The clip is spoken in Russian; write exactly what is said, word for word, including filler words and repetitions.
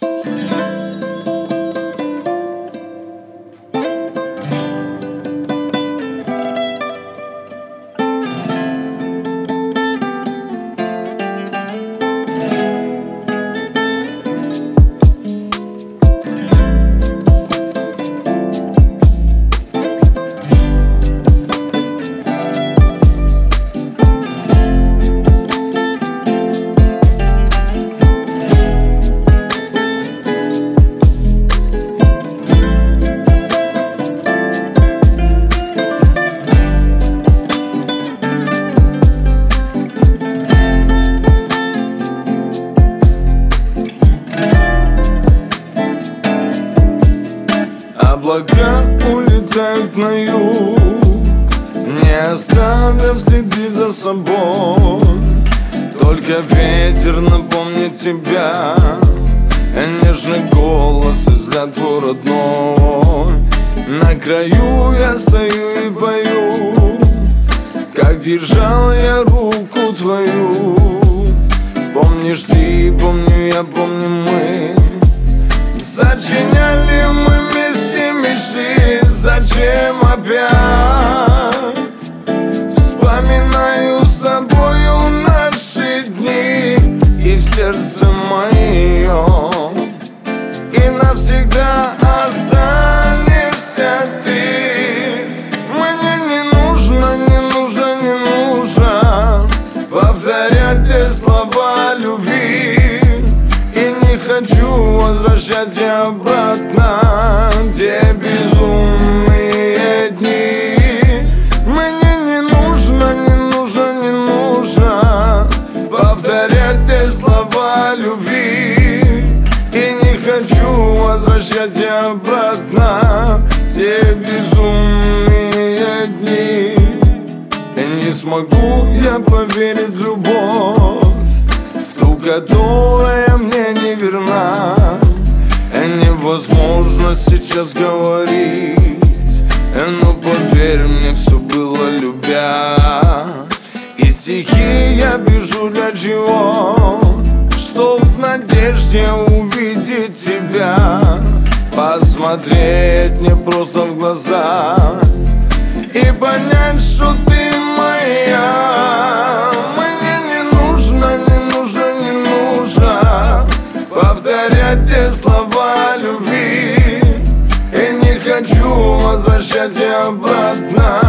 Облака улетают на юг, не оставив следы за собой. Только ветер напомнит тебя, нежный голос и взгляд твой родной. На краю я стою и пою, как держал я руку твою. Помнишь ты, помню я, помню мы. Сочиняли мы вместе мечты, зачем опять? Вспоминаю с тобою наши дни, и в сердце моем и навсегда останешься ты. Мне не нужно, не нужно, не нужно повторять те слова любви. Хочу возвращать я обратно те безумные дни. Мне не нужно, не нужно, не нужно повторять те слова любви. И не хочу возвращать я обратно те безумные дни. И не смогу я поверить в любовь, которая мне не верна. Невозможно сейчас говорить, но поверь мне, все было любя. И стихи я пишу для чего? Чтоб в надежде увидеть тебя, посмотреть мне просто в глаза и понять, что ты моя. Повторять те слова любви, и не хочу возвращать я обратно